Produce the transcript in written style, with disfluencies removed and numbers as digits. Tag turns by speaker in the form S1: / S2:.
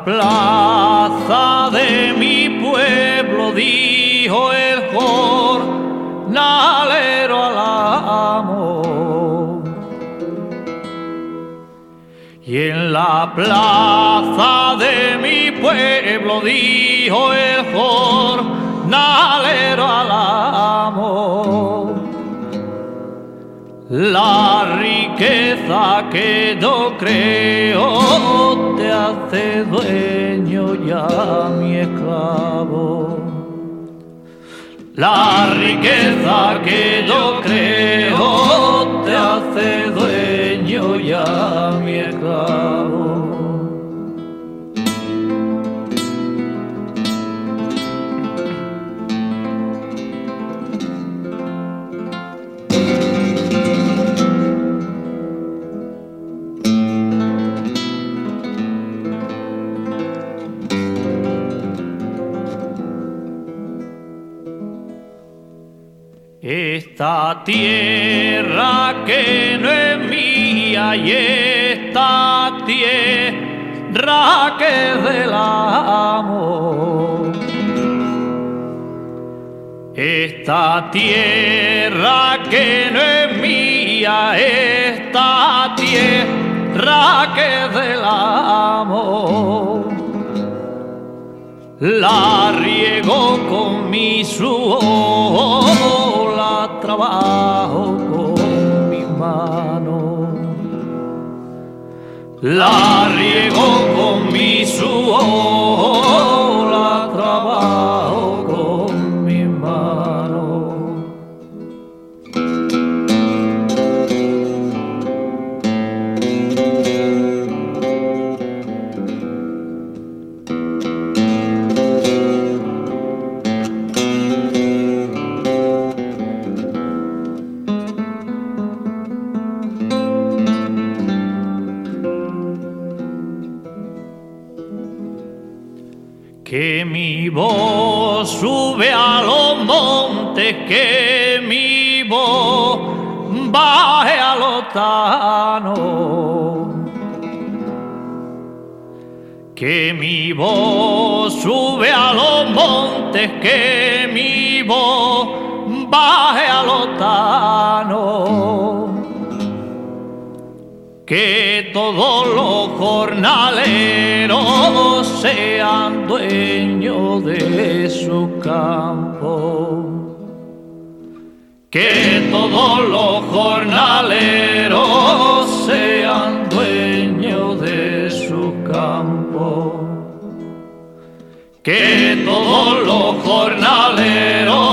S1: plaza de mi pueblo, dijo el jornalero al amo. Y en la plaza de mi pueblo, dijo el jornalero al amo, la riqueza que yo creo te hace dueño ya mi esclavo. La riqueza que yo creo te hace dueño ya mi esclavo. Esta tierra que no es mía y esta tierra que es del amo. Esta tierra que no es mía, esta tierra que es del amo. La riego con mi sudor, la trabajo con mi mano. La riego con mi sudor, la trabajo con mi mano. Que mi voz sube a los montes, que mi voz baje a los tanos. Que mi voz sube a los montes, que mi voz baje a los tanos. Que todos los jornaleros sean dueños de su campo. Que todos los jornaleros sean dueños de su campo. Que todos los jornaleros